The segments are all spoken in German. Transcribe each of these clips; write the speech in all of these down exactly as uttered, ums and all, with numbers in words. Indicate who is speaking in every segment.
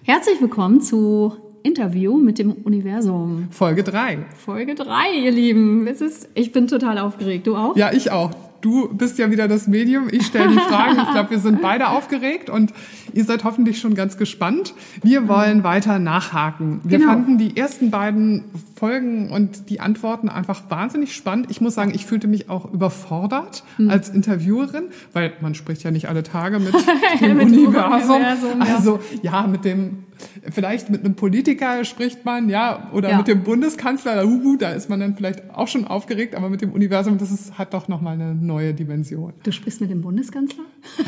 Speaker 1: Herzlich willkommen zu Interview mit dem Universum.
Speaker 2: Folge drei.
Speaker 1: Folge drei, ihr Lieben. Es ist, ich bin total aufgeregt. Du auch?
Speaker 2: Ja, ich auch. Du bist ja wieder das Medium. Ich stelle die Fragen. Ich glaube, wir sind beide aufgeregt und ihr seid hoffentlich schon ganz gespannt. Wir wollen weiter nachhaken. Wir
Speaker 1: Genau.
Speaker 2: fanden die ersten beiden Folgen und die Antworten einfach wahnsinnig spannend. Ich muss sagen, ich fühlte mich auch überfordert hm. als Interviewerin, weil man spricht ja nicht alle Tage mit dem
Speaker 1: mit
Speaker 2: Universum.
Speaker 1: Universum ja.
Speaker 2: Also ja, mit dem, vielleicht mit einem Politiker spricht man, ja, oder
Speaker 1: ja.
Speaker 2: mit dem Bundeskanzler, da, uh, da ist man dann vielleicht auch schon aufgeregt, aber mit dem Universum, das ist, hat doch nochmal eine neue Dimension.
Speaker 1: Du sprichst mit dem Bundeskanzler?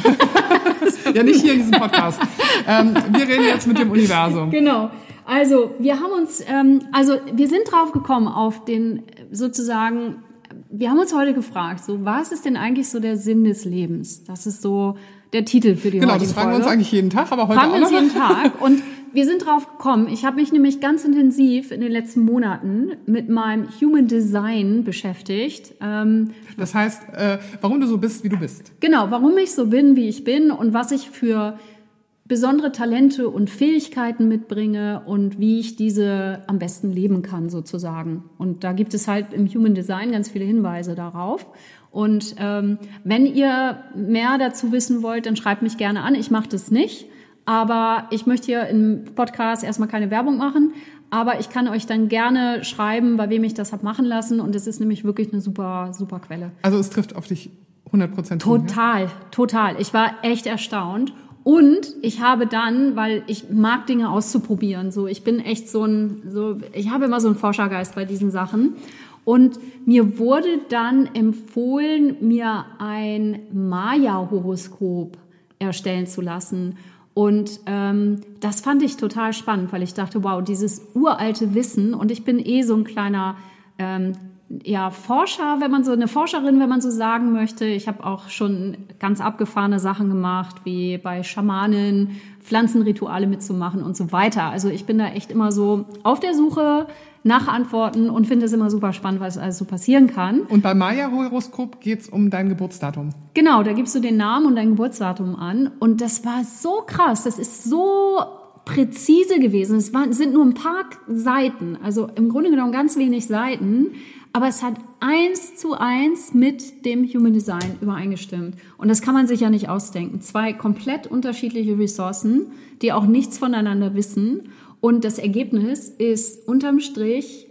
Speaker 2: Ja, nicht hier in diesem Podcast. ähm, wir reden jetzt mit dem Universum.
Speaker 1: Genau. Also wir haben uns, ähm, also wir sind drauf gekommen auf den sozusagen, wir haben uns heute gefragt, so was ist denn eigentlich so der Sinn des Lebens? Das ist so der Titel für die
Speaker 2: genau,
Speaker 1: heutige
Speaker 2: das fragen
Speaker 1: Folge.
Speaker 2: wir uns eigentlich jeden Tag, aber heute
Speaker 1: fragen
Speaker 2: auch
Speaker 1: wir uns
Speaker 2: noch.
Speaker 1: jeden Tag. Und wir sind drauf gekommen. Ich habe mich nämlich ganz intensiv in den letzten Monaten mit meinem Human Design beschäftigt. Ähm,
Speaker 2: das heißt, äh, warum du so bist, wie du bist.
Speaker 1: Genau, warum ich so bin, wie ich bin und was ich für besondere Talente und Fähigkeiten mitbringe und wie ich diese am besten leben kann sozusagen. Und da gibt es halt im Human Design ganz viele Hinweise darauf. Und ähm, wenn ihr mehr dazu wissen wollt, dann schreibt mich gerne an. Ich mache das nicht, aber ich möchte hier im Podcast erstmal keine Werbung machen. Aber ich kann euch dann gerne schreiben, bei wem ich das habe machen lassen. Und es ist nämlich wirklich eine super, super Quelle.
Speaker 2: Also es trifft auf dich hundert Prozent.
Speaker 1: Total, ja? total. Ich war echt erstaunt. Und ich habe dann, weil ich mag Dinge auszuprobieren, so ich bin echt so ein, so ich habe immer so einen Forschergeist bei diesen Sachen. Und mir wurde dann empfohlen, mir ein Maya-Horoskop erstellen zu lassen. Und ähm, das fand ich total spannend, weil ich dachte, wow, dieses uralte Wissen. Und ich bin eh so ein kleiner ähm, ja, Forscher, wenn man so eine Forscherin, wenn man so sagen möchte. Ich habe auch schon ganz abgefahrene Sachen gemacht, wie bei Schamanen, Pflanzenrituale mitzumachen und so weiter. Also ich bin da echt immer so auf der Suche nach Antworten und finde es immer super spannend, was alles so passieren kann.
Speaker 2: Und beim Maya-Horoskop geht's um dein Geburtsdatum.
Speaker 1: Genau, da gibst du den Namen und dein Geburtsdatum an. Und das war so krass, das ist so präzise gewesen. Es waren, es sind nur ein paar Seiten, also im Grunde genommen ganz wenig Seiten. Aber es hat eins zu eins mit dem Human Design übereingestimmt. Und das kann man sich ja nicht ausdenken. Zwei komplett unterschiedliche Ressourcen, die auch nichts voneinander wissen. Und das Ergebnis ist unterm Strich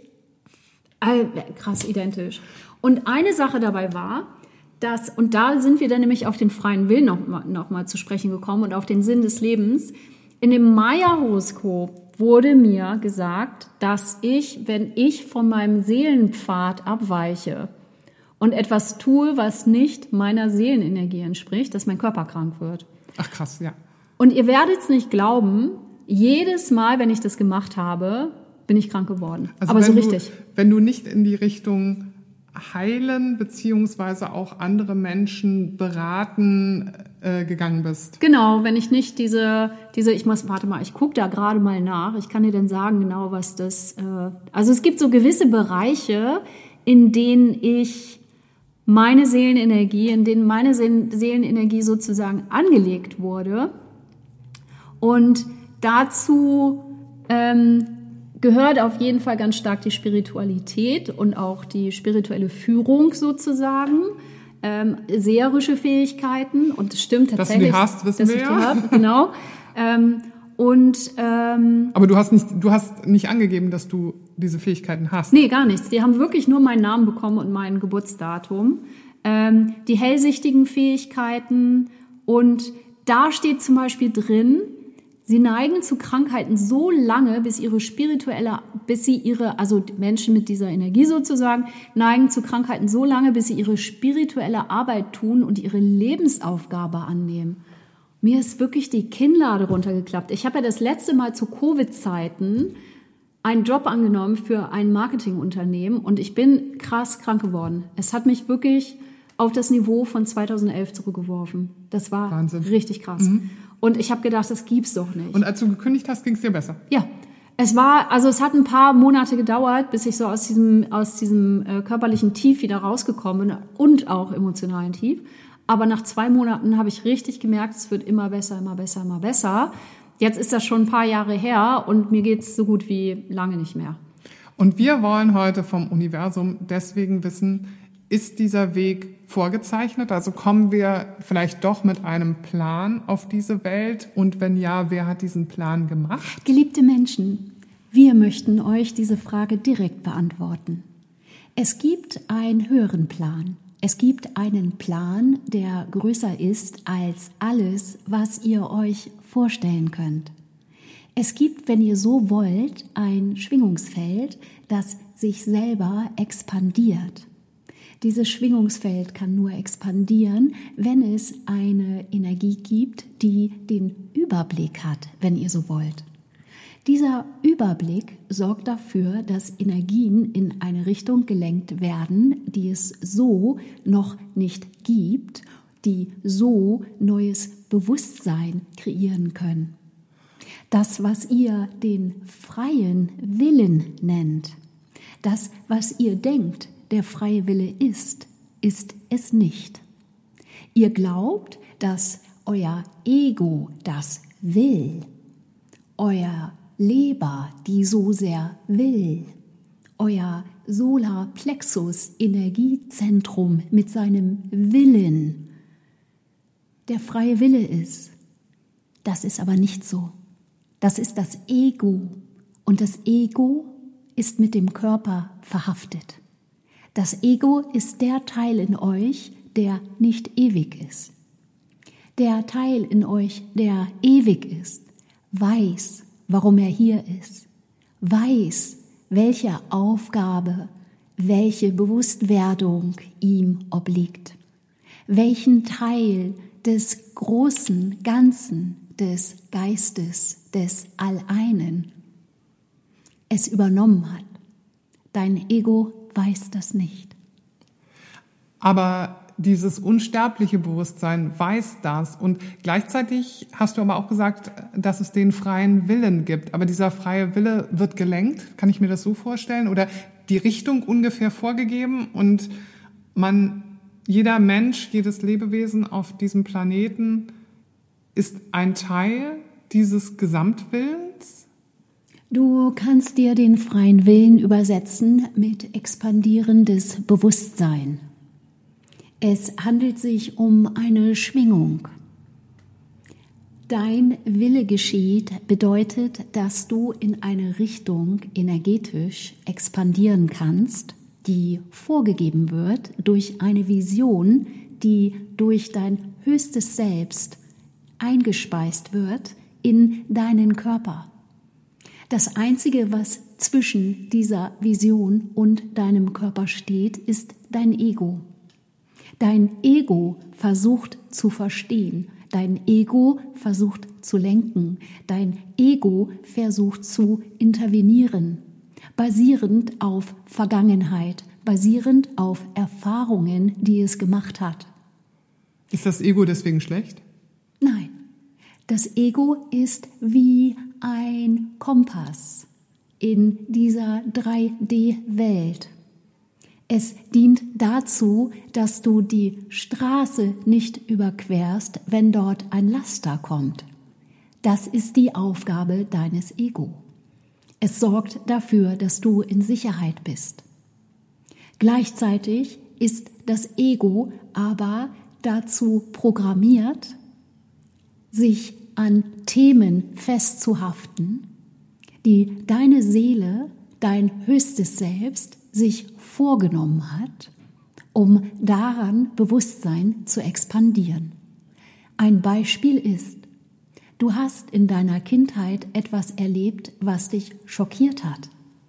Speaker 1: äh, krass identisch. Und eine Sache dabei war, dass, und da sind wir dann nämlich auf den freien Willen noch, noch mal zu sprechen gekommen und auf den Sinn des Lebens. In dem Maya-Horoskop wurde mir gesagt, dass ich, wenn ich von meinem Seelenpfad abweiche und etwas tue, was nicht meiner Seelenenergie entspricht, dass mein Körper krank wird.
Speaker 2: Ach krass, ja.
Speaker 1: Und ihr werdet es nicht glauben, jedes Mal, wenn ich das gemacht habe, bin ich krank geworden.
Speaker 2: Also
Speaker 1: aber so
Speaker 2: du,
Speaker 1: richtig.
Speaker 2: Wenn du nicht in die Richtung heilen beziehungsweise auch andere Menschen beraten äh, gegangen bist.
Speaker 1: Genau, wenn ich nicht diese, diese, ich muss, warte mal, ich gucke da gerade mal nach. Ich kann dir dann sagen genau, was das, äh, also es gibt so gewisse Bereiche, in denen ich meine Seelenenergie, in denen meine Seelenenergie sozusagen angelegt wurde. Und dazu ähm, gehört auf jeden Fall ganz stark die Spiritualität und auch die spirituelle Führung sozusagen, ähm, seherische Fähigkeiten und das stimmt tatsächlich.
Speaker 2: Dass du die hast, wissen
Speaker 1: dass
Speaker 2: wir
Speaker 1: ich
Speaker 2: ja.
Speaker 1: Die habe, genau. ähm, und ähm,
Speaker 2: aber du hast nicht, du hast nicht angegeben, dass du diese Fähigkeiten hast.
Speaker 1: Nee, gar nichts. Die haben wirklich nur meinen Namen bekommen und mein Geburtsdatum. Ähm, die hellsichtigen Fähigkeiten und da steht zum Beispiel drin, sie neigen zu Krankheiten so lange, bis ihre spirituelle, bis sie ihre, also Menschen mit dieser Energie sozusagen, neigen zu Krankheiten so lange, bis sie ihre spirituelle Arbeit tun und ihre Lebensaufgabe annehmen. Mir ist wirklich die Kinnlade runtergeklappt. Ich habe ja das letzte Mal zu Covid-Zeiten einen Job angenommen für ein Marketingunternehmen und ich bin krass krank geworden. Es hat mich wirklich auf das Niveau von zweitausendelf zurückgeworfen. Das war
Speaker 2: Wahnsinn.
Speaker 1: Richtig krass. Mhm. Und ich habe gedacht, das gibt's doch nicht.
Speaker 2: Und als du gekündigt hast, ging es dir besser?
Speaker 1: Ja, es war, also es hat ein paar Monate gedauert, bis ich so aus diesem aus diesem äh, körperlichen Tief wieder rausgekommen bin und auch emotionalen Tief. Aber nach zwei Monaten habe ich richtig gemerkt, es wird immer besser, immer besser, immer besser. Jetzt ist das schon ein paar Jahre her und mir geht's so gut wie lange nicht mehr.
Speaker 2: Und wir wollen heute vom Universum deswegen wissen, ist dieser Weg vorgezeichnet? Also kommen wir vielleicht doch mit einem Plan auf diese Welt? Und wenn ja, wer hat diesen Plan gemacht?
Speaker 1: Geliebte Menschen, wir möchten euch diese Frage direkt beantworten. Es gibt einen höheren Plan. Es gibt einen Plan, der größer ist als alles, was ihr euch vorstellen könnt. Es gibt, wenn ihr so wollt, ein Schwingungsfeld, das sich selber expandiert. Dieses Schwingungsfeld kann nur expandieren, wenn es eine Energie gibt, die den Überblick hat, wenn ihr so wollt. Dieser Überblick sorgt dafür, dass Energien in eine Richtung gelenkt werden, die es so noch nicht gibt, die so neues Bewusstsein kreieren können. Das, was ihr den freien Willen nennt, das, was ihr denkt, der freie Wille ist, ist es nicht. Ihr glaubt, dass euer Ego das will, euer Leber, die so sehr will, euer Solarplexus-Energiezentrum mit seinem Willen, der freie Wille ist. Das ist aber nicht so. Das ist das Ego und das Ego ist mit dem Körper verhaftet. Das Ego ist der Teil in euch, der nicht ewig ist. Der Teil in euch, der ewig ist, weiß, warum er hier ist, weiß, welche Aufgabe, welche Bewusstwerdung ihm obliegt, welchen Teil des großen Ganzen, des Geistes, des Alleinen es übernommen hat. Dein Ego weiß das nicht.
Speaker 2: Aber dieses unsterbliche Bewusstsein weiß das. Und gleichzeitig hast du aber auch gesagt, dass es den freien Willen gibt. Aber dieser freie Wille wird gelenkt. Kann ich mir das so vorstellen? Oder die Richtung ungefähr vorgegeben und man, jeder Mensch, jedes Lebewesen auf diesem Planeten ist ein Teil dieses Gesamtwillens?
Speaker 1: Du kannst dir den freien Willen übersetzen mit expandierendes Bewusstsein. Es handelt sich um eine Schwingung. Dein Wille geschieht bedeutet, dass du in eine Richtung energetisch expandieren kannst, die vorgegeben wird durch eine Vision, die durch dein höchstes Selbst eingespeist wird in deinen Körper. Das Einzige, was zwischen dieser Vision und deinem Körper steht, ist dein Ego. Dein Ego versucht zu verstehen, dein Ego versucht zu lenken, dein Ego versucht zu intervenieren, basierend auf Vergangenheit, basierend auf Erfahrungen, die es gemacht hat.
Speaker 2: Ist das Ego deswegen schlecht?
Speaker 1: Nein, das Ego ist wie ein Kompass in dieser drei D Welt. Es dient dazu, dass du die Straße nicht überquerst, wenn dort ein Laster kommt. Das ist die Aufgabe deines Ego. Es sorgt dafür, dass du in Sicherheit bist. Gleichzeitig ist das Ego aber dazu programmiert, sich an Themen festzuhaften, die deine Seele, dein höchstes Selbst, sich vorgenommen hat, um daran Bewusstsein zu expandieren. Ein Beispiel ist, du hast in deiner Kindheit etwas erlebt, was dich schockiert hat.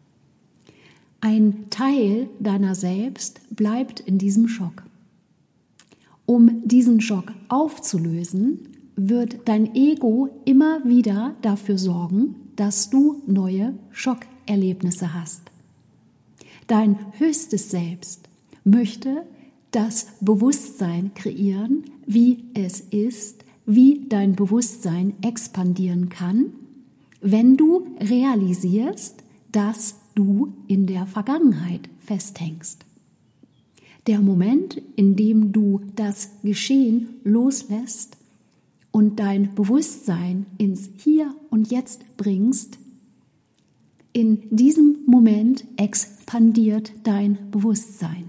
Speaker 1: Ein Teil deiner selbst bleibt in diesem Schock. Um diesen Schock aufzulösen, wird dein Ego immer wieder dafür sorgen, dass du neue Schockerlebnisse hast. Dein höchstes Selbst möchte das Bewusstsein kreieren, wie es ist, wie dein Bewusstsein expandieren kann, wenn du realisierst, dass du in der Vergangenheit festhängst. Der Moment, in dem du das Geschehen loslässt und dein Bewusstsein ins Hier und Jetzt bringst, in diesem Moment expandiert dein Bewusstsein.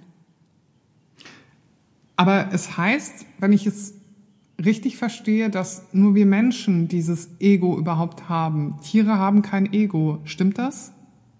Speaker 2: Aber es heißt, wenn ich es richtig verstehe, dass nur wir Menschen dieses Ego überhaupt haben. Tiere haben kein Ego. Stimmt das?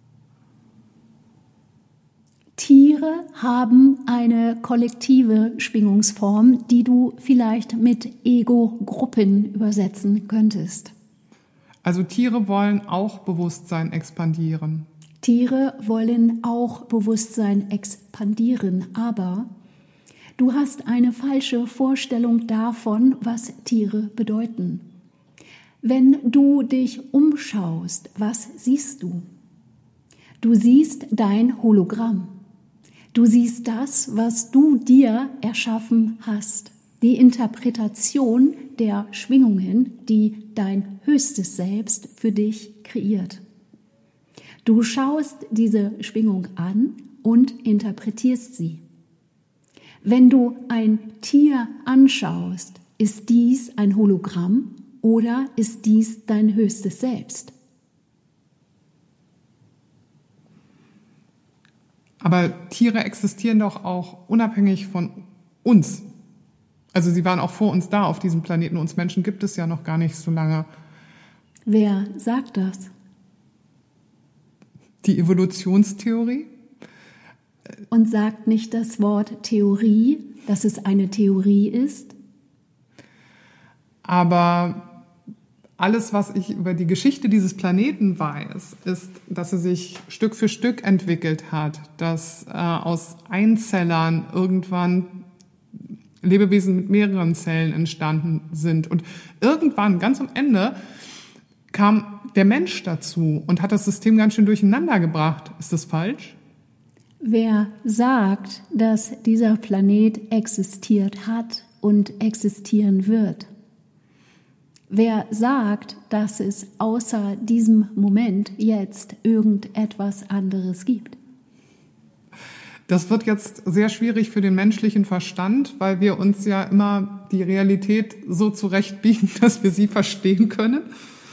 Speaker 1: Tiere haben eine kollektive Schwingungsform, die du vielleicht mit Ego-Gruppen übersetzen könntest.
Speaker 2: Also Tiere wollen auch Bewusstsein expandieren.
Speaker 1: Tiere wollen auch Bewusstsein expandieren, aber du hast eine falsche Vorstellung davon, was Tiere bedeuten. Wenn du dich umschaust, was siehst du? Du siehst dein Hologramm. Du siehst das, was du dir erschaffen hast. Die Interpretation der Schwingungen, die dein höchstes Selbst für dich kreiert. Du schaust diese Schwingung an und interpretierst sie. Wenn du ein Tier anschaust, ist dies ein Hologramm oder ist dies dein höchstes Selbst?
Speaker 2: Aber Tiere existieren doch auch unabhängig von uns. Also sie waren auch vor uns da auf diesem Planeten. Uns Menschen gibt es ja noch gar nicht so lange.
Speaker 1: Wer sagt das?
Speaker 2: Die Evolutionstheorie?
Speaker 1: Und sagt nicht das Wort Theorie, dass es eine Theorie ist?
Speaker 2: Aber alles, was ich über die Geschichte dieses Planeten weiß, ist, dass er sich Stück für Stück entwickelt hat, dass äh, aus Einzellern irgendwann Lebewesen mit mehreren Zellen entstanden sind. Und irgendwann, ganz am Ende, kam der Mensch dazu und hat das System ganz schön durcheinander gebracht. Ist das falsch?
Speaker 1: Wer sagt, dass dieser Planet existiert hat und existieren wird? Wer sagt, dass es außer diesem Moment jetzt irgendetwas anderes gibt?
Speaker 2: Das wird jetzt sehr schwierig für den menschlichen Verstand, weil wir uns ja immer die Realität so zurechtbiegen, dass wir sie verstehen können.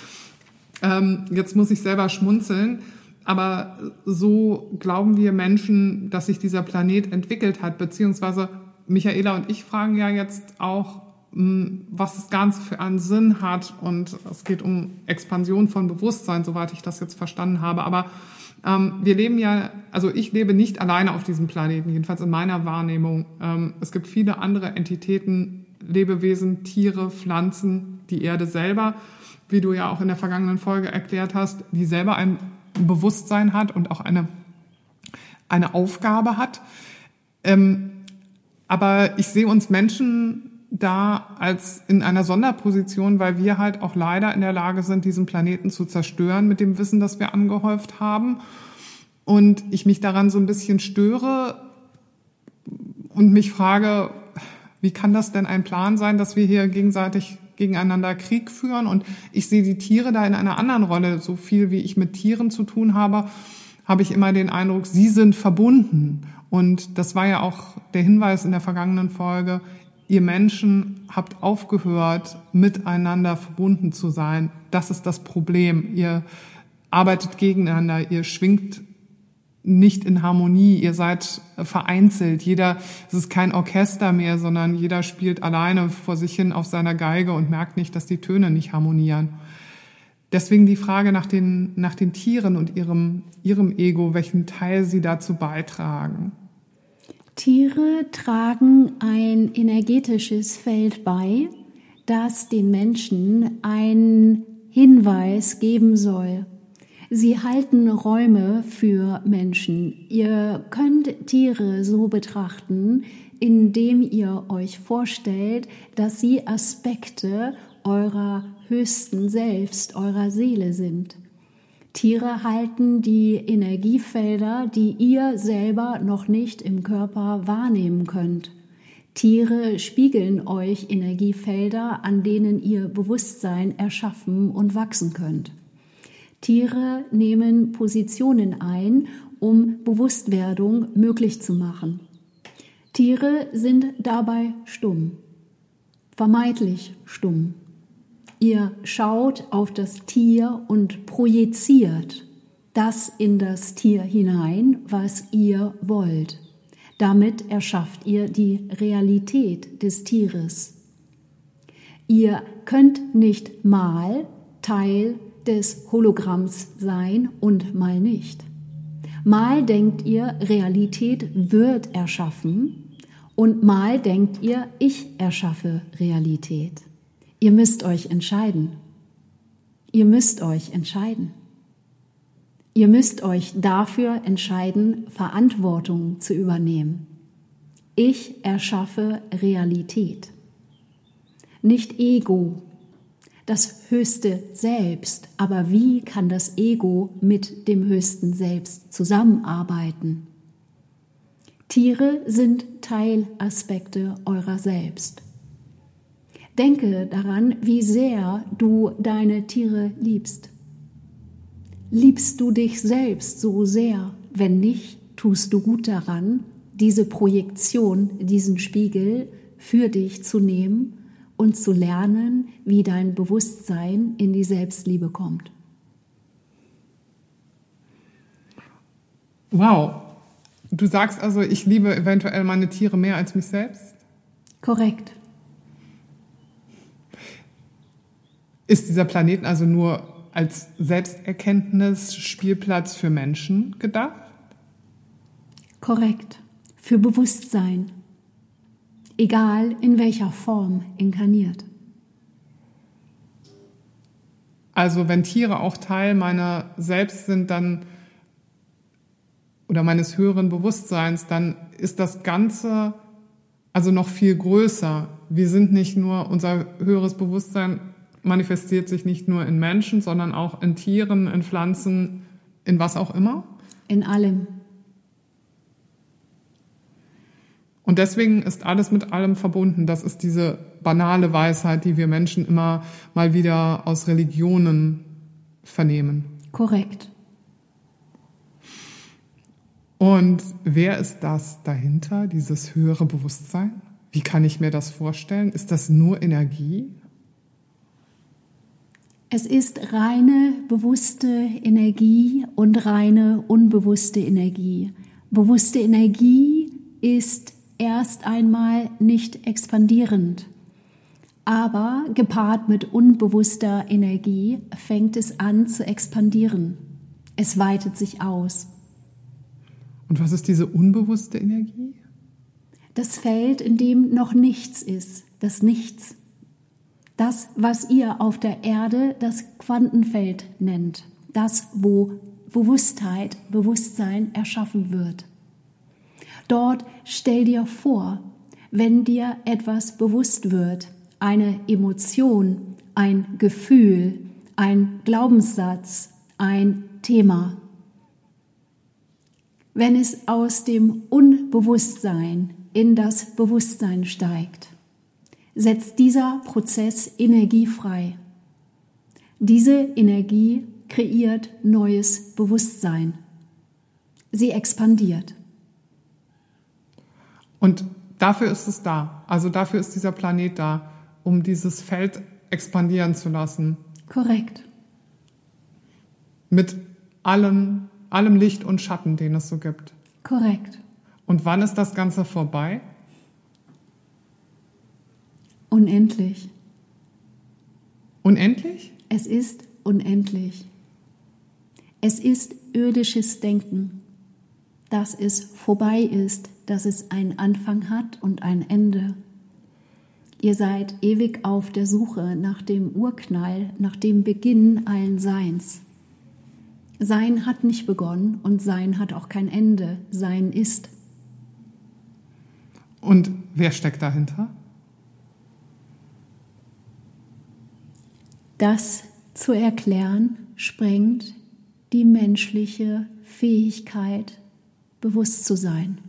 Speaker 2: Ähm, jetzt muss ich selber schmunzeln, aber so glauben wir Menschen, dass sich dieser Planet entwickelt hat, beziehungsweise Michaela und ich fragen ja jetzt auch, was das Ganze für einen Sinn hat, und es geht um Expansion von Bewusstsein, soweit ich das jetzt verstanden habe, aber ähm, wir leben ja, also ich lebe nicht alleine auf diesem Planeten, jedenfalls in meiner Wahrnehmung. Ähm, es gibt viele andere Entitäten, Lebewesen, Tiere, Pflanzen, die Erde selber, wie du ja auch in der vergangenen Folge erklärt hast, die selber ein Bewusstsein hat und auch eine, eine Aufgabe hat. Ähm, aber ich sehe uns Menschen da als in einer Sonderposition, weil wir halt auch leider in der Lage sind, diesen Planeten zu zerstören mit dem Wissen, das wir angehäuft haben. Und ich mich daran so ein bisschen störe und mich frage, wie kann das denn ein Plan sein, dass wir hier gegenseitig gegeneinander Krieg führen? Und ich sehe die Tiere da in einer anderen Rolle. So viel, wie ich mit Tieren zu tun habe, habe ich immer den Eindruck, sie sind verbunden. Und das war ja auch der Hinweis in der vergangenen Folge, ihr Menschen habt aufgehört, miteinander verbunden zu sein. Das ist das Problem. Ihr arbeitet gegeneinander, ihr schwingt nicht in Harmonie, ihr seid vereinzelt. Jeder, es ist kein Orchester mehr, sondern jeder spielt alleine vor sich hin auf seiner Geige und merkt nicht, dass die Töne nicht harmonieren. Deswegen die Frage nach den, nach den Tieren und ihrem, ihrem Ego, welchen Teil sie dazu beitragen.
Speaker 1: Tiere tragen ein energetisches Feld bei, das den Menschen einen Hinweis geben soll. Sie halten Räume für Menschen. Ihr könnt Tiere so betrachten, indem ihr euch vorstellt, dass sie Aspekte eurer höchsten Selbst, eurer Seele sind. Tiere halten die Energiefelder, die ihr selber noch nicht im Körper wahrnehmen könnt. Tiere spiegeln euch Energiefelder, an denen ihr Bewusstsein erschaffen und wachsen könnt. Tiere nehmen Positionen ein, um Bewusstwerdung möglich zu machen. Tiere sind dabei stumm, vermeintlich stumm. Ihr schaut auf das Tier und projiziert das in das Tier hinein, was ihr wollt. Damit erschafft ihr die Realität des Tieres. Ihr könnt nicht mal Teil des Hologramms sein und mal nicht. Mal denkt ihr, Realität wird erschaffen und mal denkt ihr, ich erschaffe Realität. Ihr müsst euch entscheiden. Ihr müsst euch entscheiden. Ihr müsst euch dafür entscheiden, Verantwortung zu übernehmen. Ich erschaffe Realität. Nicht Ego, das höchste Selbst. Aber wie kann das Ego mit dem höchsten Selbst zusammenarbeiten? Tiere sind Teilaspekte eurer selbst. Denke daran, wie sehr du deine Tiere liebst. Liebst du dich selbst so sehr? Wenn nicht, tust du gut daran, diese Projektion, diesen Spiegel für dich zu nehmen und zu lernen, wie dein Bewusstsein in die Selbstliebe kommt.
Speaker 2: Wow. Du sagst also, ich liebe eventuell meine Tiere mehr als mich selbst?
Speaker 1: Korrekt.
Speaker 2: Ist dieser Planet also nur als Selbsterkenntnis-Spielplatz für Menschen gedacht?
Speaker 1: Korrekt. Für Bewusstsein. Egal in welcher Form inkarniert.
Speaker 2: Also wenn Tiere auch Teil meiner selbst sind, dann oder meines höheren Bewusstseins, dann ist das Ganze also noch viel größer. Wir sind nicht nur, unser höheres Bewusstsein manifestiert sich nicht nur in Menschen, sondern auch in Tieren, in Pflanzen, in was auch immer?
Speaker 1: In allem.
Speaker 2: Und deswegen ist alles mit allem verbunden. Das ist diese banale Weisheit, die wir Menschen immer mal wieder aus Religionen vernehmen.
Speaker 1: Korrekt.
Speaker 2: Und wer ist das dahinter, dieses höhere Bewusstsein? Wie kann ich mir das vorstellen? Ist das nur Energie?
Speaker 1: Es ist reine bewusste Energie und reine unbewusste Energie. Bewusste Energie ist erst einmal nicht expandierend, aber gepaart mit unbewusster Energie fängt es an zu expandieren. Es weitet sich aus.
Speaker 2: Und was ist diese unbewusste Energie?
Speaker 1: Das Feld, in dem noch nichts ist, das Nichts. Das, was ihr auf der Erde das Quantenfeld nennt. Das, wo Bewusstheit, Bewusstsein erschaffen wird. Dort stell dir vor, wenn dir etwas bewusst wird, eine Emotion, ein Gefühl, ein Glaubenssatz, ein Thema. Wenn es aus dem Unbewusstsein in das Bewusstsein steigt, setzt dieser Prozess Energie frei. Diese Energie kreiert neues Bewusstsein. Sie expandiert.
Speaker 2: Und dafür ist es da. Also dafür ist dieser Planet da, um dieses Feld expandieren zu lassen.
Speaker 1: Korrekt.
Speaker 2: Mit allem, allem Licht und Schatten, den es so gibt.
Speaker 1: Korrekt.
Speaker 2: Und wann ist das Ganze vorbei?
Speaker 1: Unendlich.
Speaker 2: Unendlich?
Speaker 1: Es ist unendlich. Es ist irdisches Denken, dass es vorbei ist, dass es einen Anfang hat und ein Ende. Ihr seid ewig auf der Suche nach dem Urknall, nach dem Beginn allen Seins. Sein hat nicht begonnen und Sein hat auch kein Ende. Sein ist.
Speaker 2: Und wer steckt dahinter?
Speaker 1: Das zu erklären sprengt die menschliche Fähigkeit, bewusst zu sein.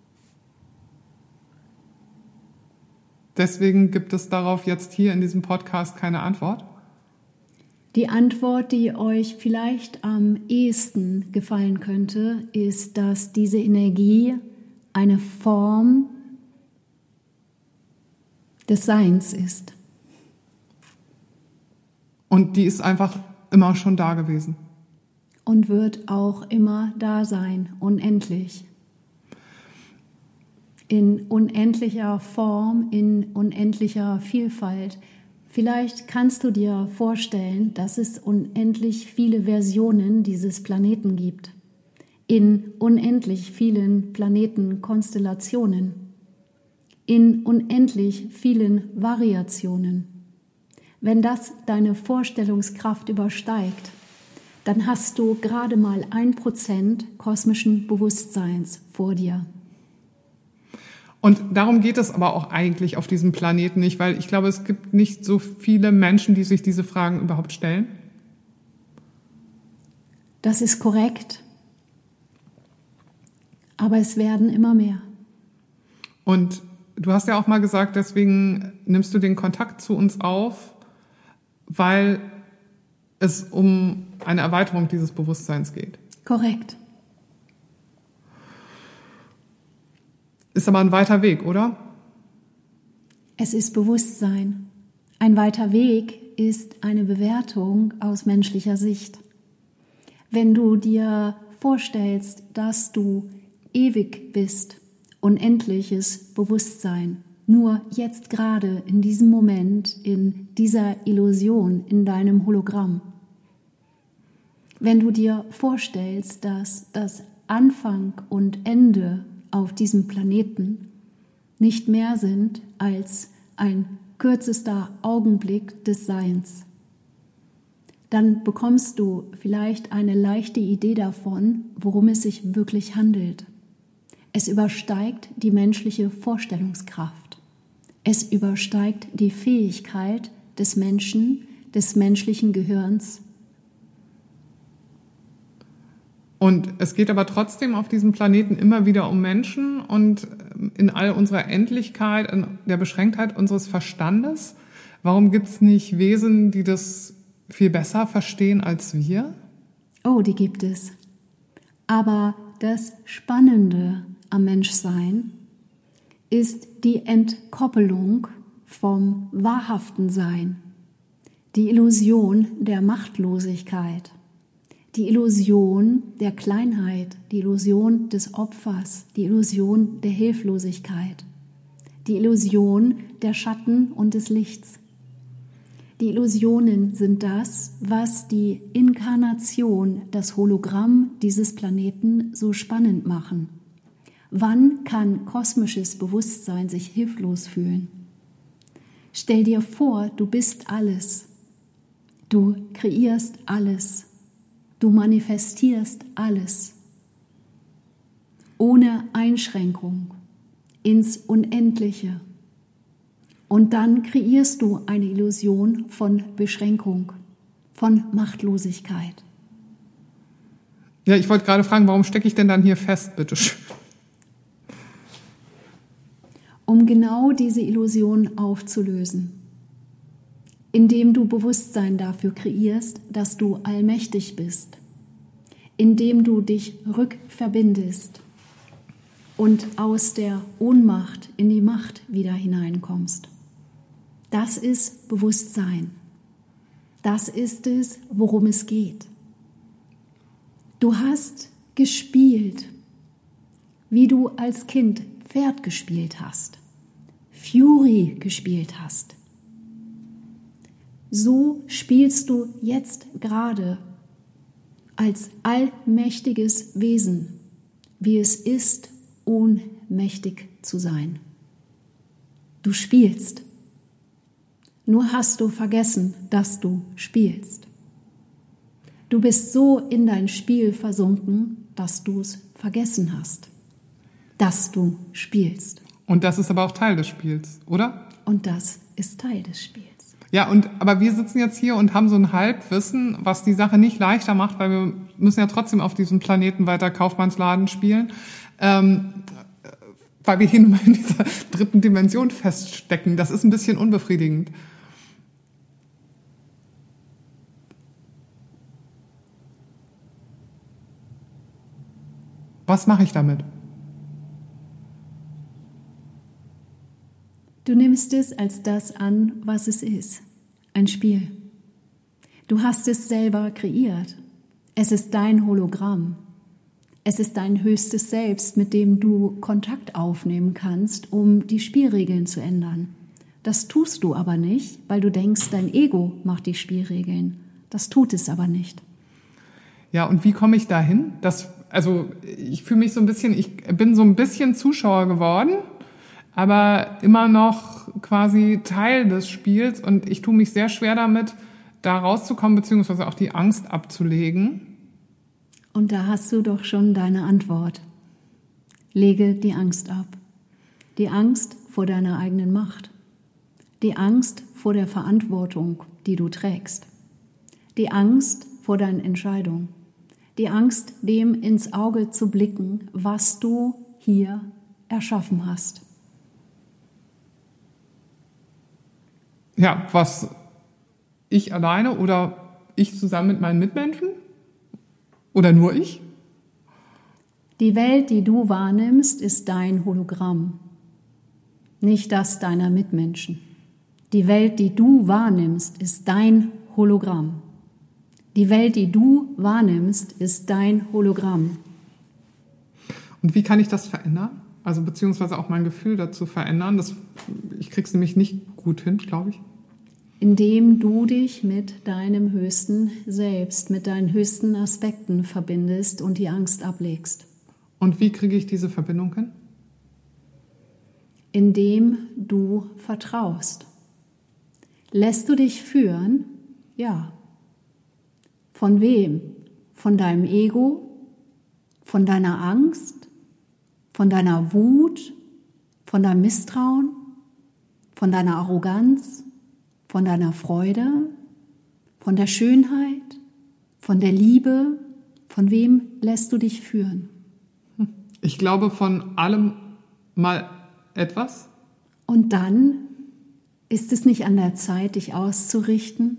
Speaker 2: Deswegen gibt es darauf jetzt hier in diesem Podcast keine Antwort?
Speaker 1: Die Antwort, die euch vielleicht am ehesten gefallen könnte, ist, dass diese Energie eine Form des Seins ist.
Speaker 2: Und die ist einfach immer schon da gewesen.
Speaker 1: Und wird auch immer da sein, unendlich. In unendlicher Form, in unendlicher Vielfalt. Vielleicht kannst du dir vorstellen, dass es unendlich viele Versionen dieses Planeten gibt. In unendlich vielen Planetenkonstellationen. In unendlich vielen Variationen. Wenn das deine Vorstellungskraft übersteigt, dann hast du gerade mal ein Prozent kosmischen Bewusstseins vor dir.
Speaker 2: Und darum geht es aber auch eigentlich auf diesem Planeten nicht, weil ich glaube, es gibt nicht so viele Menschen, die sich diese Fragen überhaupt stellen.
Speaker 1: Das ist korrekt. Aber es werden immer mehr.
Speaker 2: Und du hast ja auch mal gesagt, deswegen nimmst du den Kontakt zu uns auf, weil es um eine Erweiterung dieses Bewusstseins geht.
Speaker 1: Korrekt.
Speaker 2: Ist aber ein weiter Weg, oder?
Speaker 1: Es ist Bewusstsein. Ein weiter Weg ist eine Bewertung aus menschlicher Sicht. Wenn du dir vorstellst, dass du ewig bist, unendliches Bewusstsein, nur jetzt gerade in diesem Moment, in dieser Illusion, in deinem Hologramm. Wenn du dir vorstellst, dass das Anfang und Ende auf diesem Planeten nicht mehr sind als ein kürzester Augenblick des Seins, dann bekommst du vielleicht eine leichte Idee davon, worum es sich wirklich handelt. Es übersteigt die menschliche Vorstellungskraft. Es übersteigt die Fähigkeit des Menschen, des menschlichen Gehirns.
Speaker 2: Und es geht aber trotzdem auf diesem Planeten immer wieder um Menschen und in all unserer Endlichkeit, in der Beschränktheit unseres Verstandes. Warum gibt es nicht Wesen, die das viel besser verstehen als wir?
Speaker 1: Oh, die gibt es. Aber das Spannende am Menschsein ist die Entkoppelung vom wahrhaften Sein, die Illusion der Machtlosigkeit, die Illusion der Kleinheit, die Illusion des Opfers, die Illusion der Hilflosigkeit, die Illusion der Schatten und des Lichts. Die Illusionen sind das, was die Inkarnation, das Hologramm dieses Planeten so spannend machen. Wann kann kosmisches Bewusstsein sich hilflos fühlen? Stell dir vor, du bist alles. Du kreierst alles. Du manifestierst alles. Ohne Einschränkung, ins Unendliche. Und dann kreierst du eine Illusion von Beschränkung, von Machtlosigkeit.
Speaker 2: Ja, ich wollte gerade fragen, warum stecke ich denn dann hier fest, bitte schön?
Speaker 1: Um genau diese Illusion aufzulösen, indem du Bewusstsein dafür kreierst, dass du allmächtig bist, indem du dich rückverbindest und aus der Ohnmacht in die Macht wieder hineinkommst. Das ist Bewusstsein. Das ist es, worum es geht. Du hast gespielt, wie du als Kind Pferd gespielt hast, Fury gespielt hast. So spielst du jetzt gerade als allmächtiges Wesen, wie es ist, ohnmächtig zu sein. Du spielst. Nur hast du vergessen, dass du spielst. Du bist so in dein Spiel versunken, dass du es vergessen hast, dass du spielst.
Speaker 2: Und das ist aber auch Teil des Spiels, oder?
Speaker 1: Und das ist Teil des Spiels.
Speaker 2: Ja, und aber wir sitzen jetzt hier und haben so ein Halbwissen, was die Sache nicht leichter macht, weil wir müssen ja trotzdem auf diesem Planeten weiter Kaufmannsladen spielen, ähm, weil wir hier nun mal in dieser dritten Dimension feststecken. Das ist ein bisschen unbefriedigend. Was mache ich damit?
Speaker 1: Du nimmst es als das an, was es ist, ein Spiel. Du hast es selber kreiert. Es ist dein Hologramm. Es ist dein höchstes Selbst, mit dem du Kontakt aufnehmen kannst, um die Spielregeln zu ändern. Das tust du aber nicht, weil du denkst, dein Ego macht die Spielregeln. Das tut es aber nicht.
Speaker 2: Ja, und wie komme ich dahin? Das, also ich fühle mich so ein bisschen, ich bin so ein bisschen Zuschauer geworden, aber immer noch quasi Teil des Spiels und ich tue mich sehr schwer damit, da rauszukommen, beziehungsweise auch die Angst abzulegen.
Speaker 1: Und da hast du doch schon deine Antwort. Lege die Angst ab. Die Angst vor deiner eigenen Macht. Die Angst vor der Verantwortung, die du trägst. Die Angst vor deinen Entscheidungen. Die Angst, dem ins Auge zu blicken, was du hier erschaffen hast.
Speaker 2: Ja, was ich alleine oder ich zusammen mit meinen Mitmenschen? Oder nur ich?
Speaker 1: Die Welt, die du wahrnimmst, ist dein Hologramm, nicht das deiner Mitmenschen. Die Welt, die du wahrnimmst, ist dein Hologramm. Die Welt, die du wahrnimmst, ist dein Hologramm.
Speaker 2: Und wie kann ich das verändern? Also beziehungsweise auch mein Gefühl dazu verändern. Das, ich krieg's nämlich nicht gut hin, glaube ich.
Speaker 1: Indem du dich mit deinem höchsten Selbst, mit deinen höchsten Aspekten verbindest und die Angst ablegst.
Speaker 2: Und wie kriege ich diese Verbindung hin?
Speaker 1: Indem du vertraust. Lässt du dich führen? Ja. Von wem? Von deinem Ego? Von deiner Angst? Von deiner Wut? Von deinem Misstrauen? Von deiner Arroganz? Von deiner Freude, von der Schönheit, von der Liebe, von wem lässt du dich führen?
Speaker 2: Ich glaube von allem mal etwas.
Speaker 1: Und dann ist es nicht an der Zeit, dich auszurichten?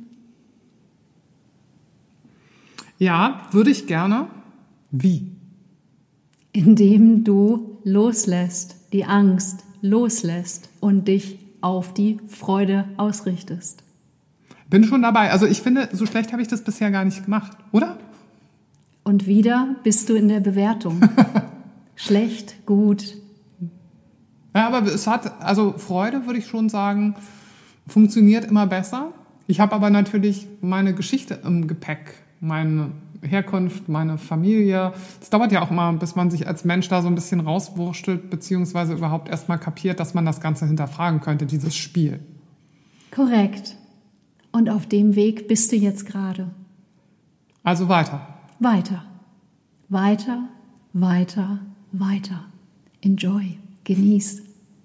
Speaker 2: Ja, würde ich gerne. Wie?
Speaker 1: Indem du loslässt, die Angst loslässt und dich auf die Freude ausrichtest.
Speaker 2: Bin schon dabei. Also ich finde, so schlecht habe ich das bisher gar nicht gemacht, oder?
Speaker 1: Und wieder bist du in der Bewertung. Schlecht, gut.
Speaker 2: Ja, aber es hat, also Freude würde ich schon sagen, funktioniert immer besser. Ich habe aber natürlich meine Geschichte im Gepäck, meine Herkunft, meine Familie. Es dauert ja auch mal, bis man sich als Mensch da so ein bisschen rauswurschtelt, beziehungsweise überhaupt erstmal kapiert, dass man das Ganze hinterfragen könnte, dieses Spiel.
Speaker 1: Korrekt. Und auf dem Weg bist du jetzt gerade.
Speaker 2: Also weiter.
Speaker 1: Weiter. Weiter, weiter, weiter. Enjoy. Genieß.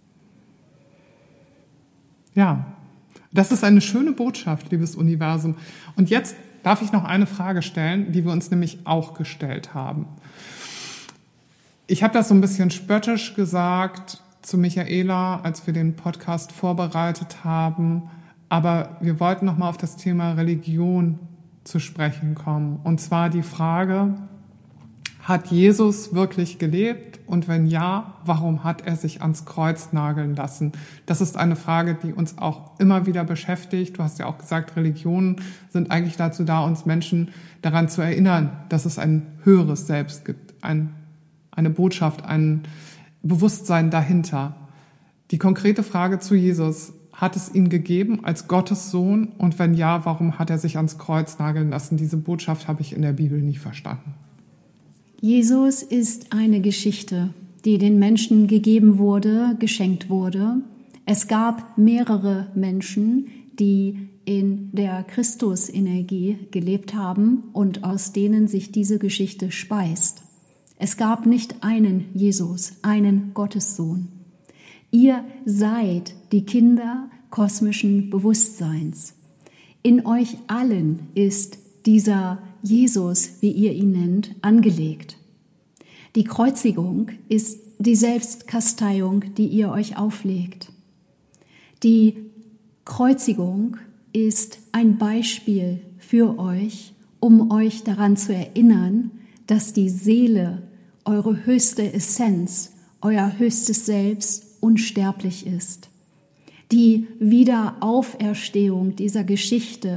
Speaker 2: Ja, das ist eine schöne Botschaft, liebes Universum. Und jetzt darf ich noch eine Frage stellen, die wir uns nämlich auch gestellt haben. Ich habe das so ein bisschen spöttisch gesagt zu Michaela, als wir den Podcast vorbereitet haben, aber wir wollten noch mal auf das Thema Religion zu sprechen kommen. Und zwar die Frage, hat Jesus wirklich gelebt? Und wenn ja, warum hat er sich ans Kreuz nageln lassen? Das ist eine Frage, die uns auch immer wieder beschäftigt. Du hast ja auch gesagt, Religionen sind eigentlich dazu da, uns Menschen daran zu erinnern, dass es ein höheres Selbst gibt, ein, eine Botschaft, ein Bewusstsein dahinter. Die konkrete Frage zu Jesus, hat es ihn gegeben als Gottes Sohn? Und wenn ja, warum hat er sich ans Kreuz nageln lassen? Diese Botschaft habe ich in der Bibel nie verstanden.
Speaker 1: Jesus ist eine Geschichte, die den Menschen gegeben wurde, geschenkt wurde. Es gab mehrere Menschen, die in der Christusenergie gelebt haben und aus denen sich diese Geschichte speist. Es gab nicht einen Jesus, einen Gottessohn. Ihr seid die Kinder kosmischen Bewusstseins. In euch allen ist dieser Jesus, wie ihr ihn nennt, angelegt. Die Kreuzigung ist die Selbstkasteiung, die ihr euch auflegt. Die Kreuzigung ist ein Beispiel für euch, um euch daran zu erinnern, dass die Seele, eure höchste Essenz, euer höchstes Selbst unsterblich ist. Die Wiederauferstehung dieser Geschichte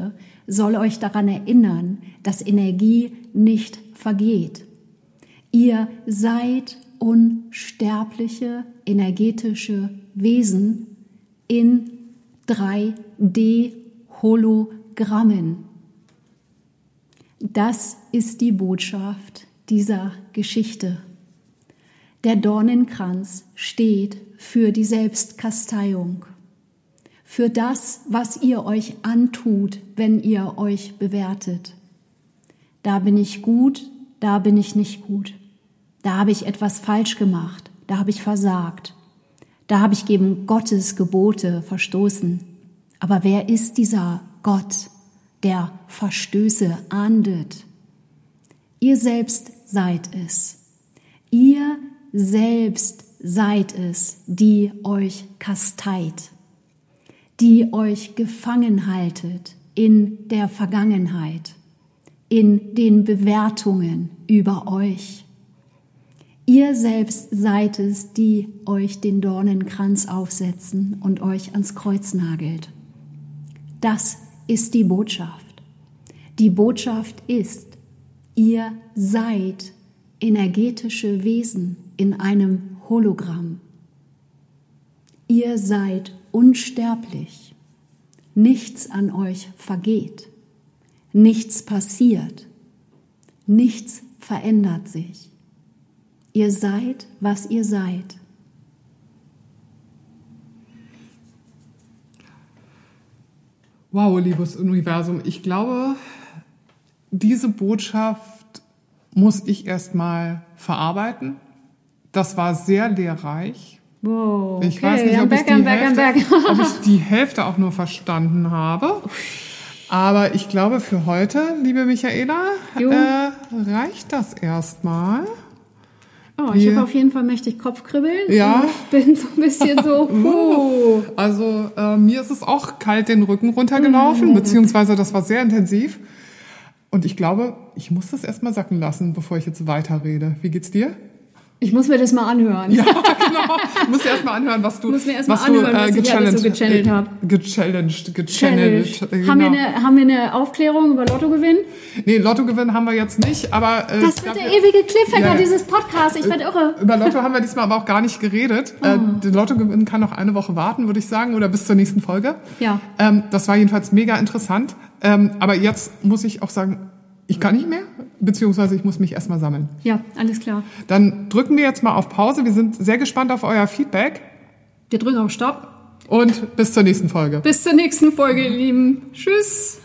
Speaker 1: soll euch daran erinnern, dass Energie nicht vergeht. Ihr seid unsterbliche energetische Wesen in drei D Hologrammen. Das ist die Botschaft dieser Geschichte. Der Dornenkranz steht für die Selbstkasteiung, für das, was ihr euch antut, wenn ihr euch bewertet. Da bin ich gut, da bin ich nicht gut. Da habe ich etwas falsch gemacht, da habe ich versagt. Da habe ich gegen Gottes Gebote verstoßen. Aber wer ist dieser Gott, der Verstöße ahndet? Ihr selbst seid es. Ihr selbst seid es, die euch kasteit, die euch gefangen haltet in der Vergangenheit, in den Bewertungen über euch. Ihr selbst seid es, die euch den Dornenkranz aufsetzen und euch ans Kreuz nagelt. Das ist die Botschaft. Die Botschaft ist, ihr seid energetische Wesen in einem Hologramm. Ihr seid unsterblich. Nichts an euch vergeht. Nichts passiert. Nichts verändert sich. Ihr seid, was ihr seid.
Speaker 2: Wow, liebes Universum, ich glaube, diese Botschaft muss ich erstmal verarbeiten. Das war sehr lehrreich.
Speaker 1: Wow, okay.
Speaker 2: Ich weiß nicht, ob,
Speaker 1: back,
Speaker 2: ich die
Speaker 1: back,
Speaker 2: Hälfte,
Speaker 1: back.
Speaker 2: ob ich die Hälfte auch nur verstanden habe. Aber ich glaube, für heute, liebe Michaela, äh, reicht das erstmal.
Speaker 1: Oh, ich habe auf jeden Fall mächtig Kopfkribbeln.
Speaker 2: Ja.
Speaker 1: Ich bin so ein bisschen so, huh.
Speaker 2: Also äh, mir ist es auch kalt den Rücken runtergelaufen, beziehungsweise das war sehr intensiv. Und ich glaube, ich muss das erstmal sacken lassen, bevor ich jetzt weiterrede. Wie geht's dir?
Speaker 1: Ich muss mir das mal anhören.
Speaker 2: Ja, genau. Ich muss dir erstmal anhören, was du,
Speaker 1: muss mir erst mal
Speaker 2: was
Speaker 1: anhören,
Speaker 2: du äh,
Speaker 1: was ich alles so gechannelt habe.
Speaker 2: Gechallenged, gechannelt. Genau.
Speaker 1: Haben wir eine, haben wir eine Aufklärung über Lottogewinn?
Speaker 2: Nee, Lottogewinn haben wir jetzt nicht, aber... Äh,
Speaker 1: das wird der ewige Cliffhanger
Speaker 2: ja,
Speaker 1: dieses Podcasts. Ich werde irre.
Speaker 2: Über Lotto haben wir diesmal aber auch gar nicht geredet. Oh. Äh, der Lottogewinn kann noch eine Woche warten, würde ich sagen, oder bis zur nächsten Folge.
Speaker 1: Ja.
Speaker 2: Ähm, das war jedenfalls mega interessant. Ähm, aber jetzt muss ich auch sagen, ich kann nicht mehr, beziehungsweise ich muss mich erstmal sammeln.
Speaker 1: Ja, alles klar.
Speaker 2: Dann drücken wir jetzt mal auf Pause. Wir sind sehr gespannt auf euer Feedback.
Speaker 1: Wir drücken auf Stopp.
Speaker 2: Und bis zur nächsten Folge.
Speaker 1: Bis zur nächsten Folge, ihr Lieben. Tschüss.